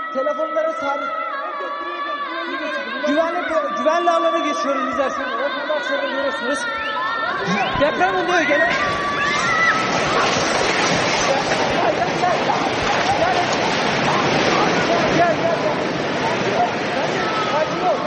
Telefonlara sabit. Güvenli alana geçiyoruz izlersen. Oradan sonra görürsünüz. Deprem oluyor gene. Gel. Sakin ol.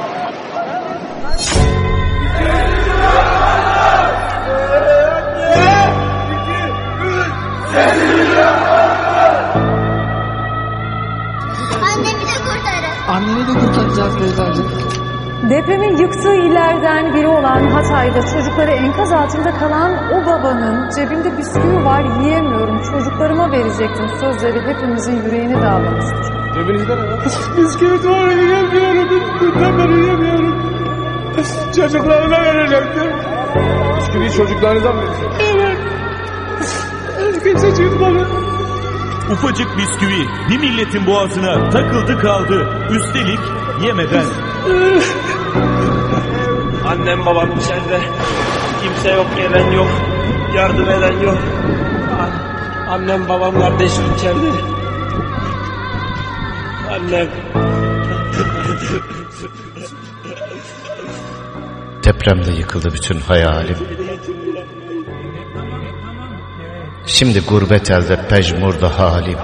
Anneni de kurtaracağız beyefendi. Depremin yıktığı illerden biri olan Hatay'da çocukları enkaz altında kalan o babanın cebimde bisküvi var yiyemiyorum, çocuklarıma verecektim sözleri hepimizin yüreğini dağlamıştır. Cebinizde ne var? Bisküvi var yiyemiyorum, bisküvi yiyemiyorum. Çocuklarıma verecektim. Bisküviyi çocuklarınızdan mı vereceksin? Evet. Kimse çıkmadı. Ufacık bisküvi bir milletin boğazına takıldı kaldı. Üstelik yemeden. Annem babam içeride. Kimse yok, gelen yok. Yardım eden yok. Annem babam kardeşim içeride. Annem. Depremde yıkıldı bütün hayalim. Şimdi gurbet elde pejmurda halim.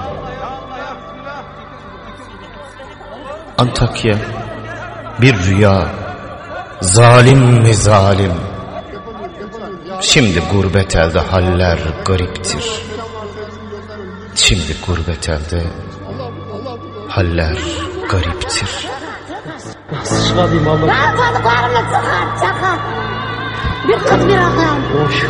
Antakya bir rüya, zalim mi zalim. Şimdi gurbet elde haller gariptir. Şimdi gurbet elde haller gariptir. Nasıl çıkarayım ama? Ben tanıklarımı çıkar. Bir kız bir akım.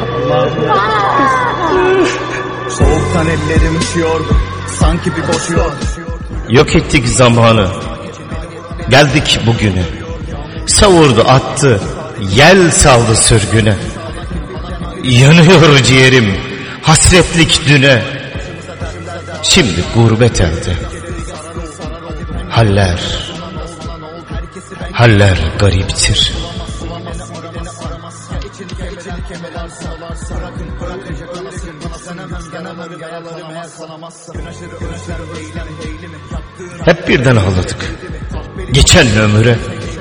Soğuktan ellerim üşüyordu, sanki bir boş yol. Yok ettik zamanı, geldik bugüne. Savurdu attı, yel saldı sürgüne. Yanıyor ciğerim, hasretlik düne. Şimdi gurbet elde haller gariptir. Hep birden ağladık geçen ömüre.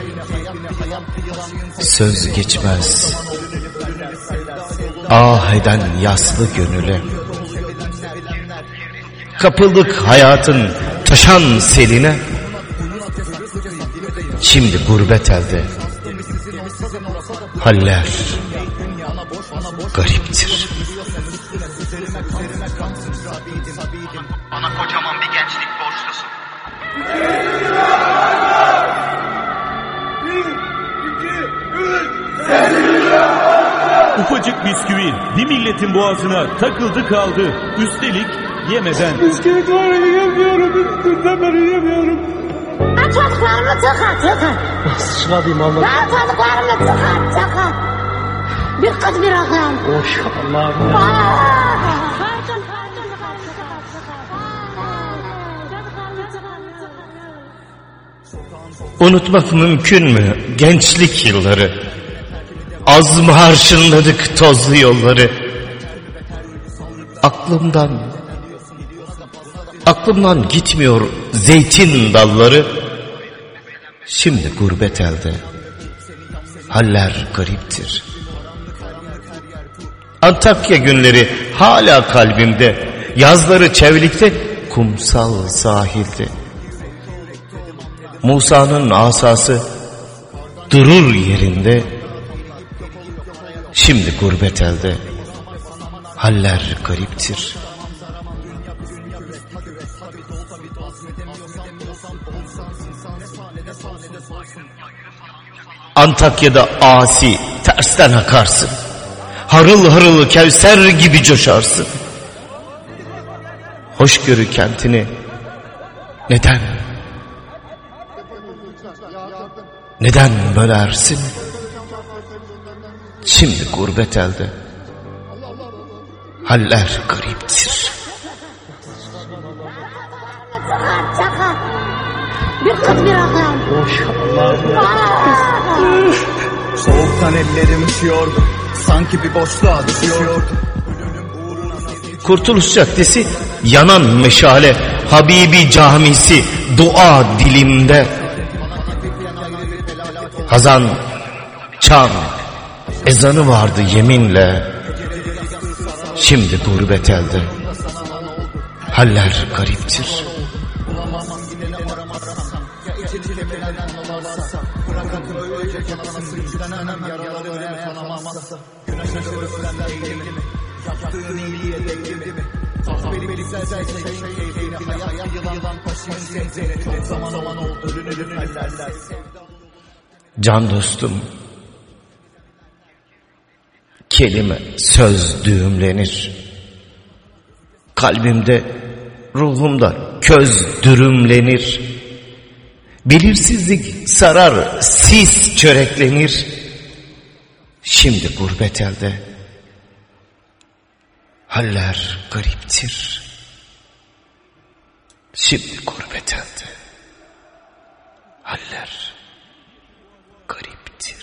Söz geçmez ah eden yaslı gönüle. Kapıldık hayatın taşan seline. Şimdi gurbet elde haller gariptir. Bana kocaman bir gençlik borçlusun. Ufacık bisküvi bir milletin boğazına takıldı kaldı. Üstelik yemeden. Bisküvi var yiyemiyorum, bisküvi yiyemiyorum. Ben çocuklarımı çıkar. Nasıl çıkarayım ama? Ben çocuklarımı çıkar. Bir kız bir akım. Allah'ım ya. Unutmak mümkün mü gençlik yılları? Az mı harçınladık tozlu yolları? Aklımdan gitmiyor zeytin dalları. Şimdi gurbet elde haller gariptir. Antakya günleri hala kalbimde. Yazları çevlikte, kumsal sahilde. Musa'nın asası durur yerinde. Şimdi gurbet elde haller gariptir. Antakya'da asi tersten akarsın. Harıl harıl Kevser gibi coşarsın. Hoşgörü kentini neden bölersin? Şimdi gurbet elde haller gariptir. Çıkar. Bir kız bir akım. Soğuktan ellerim üşüyordu, sanki bir boşluğa düşüyordu. Kurtuluş Caddesi yanan meşale, Habibi camisi dua dilimde. Hazan, çan, ezanı vardı yeminle. Şimdi gurbet elde. Haller gariptir. Can dostum, kelime söz düğümlenir. Kalbimde, ruhumda köz dürümlenir. Belirsizlik sarar, sis çöreklenir. Şimdi gurbet elde. Haller gariptir. Şimdi gurbet elde. Haller gariptir.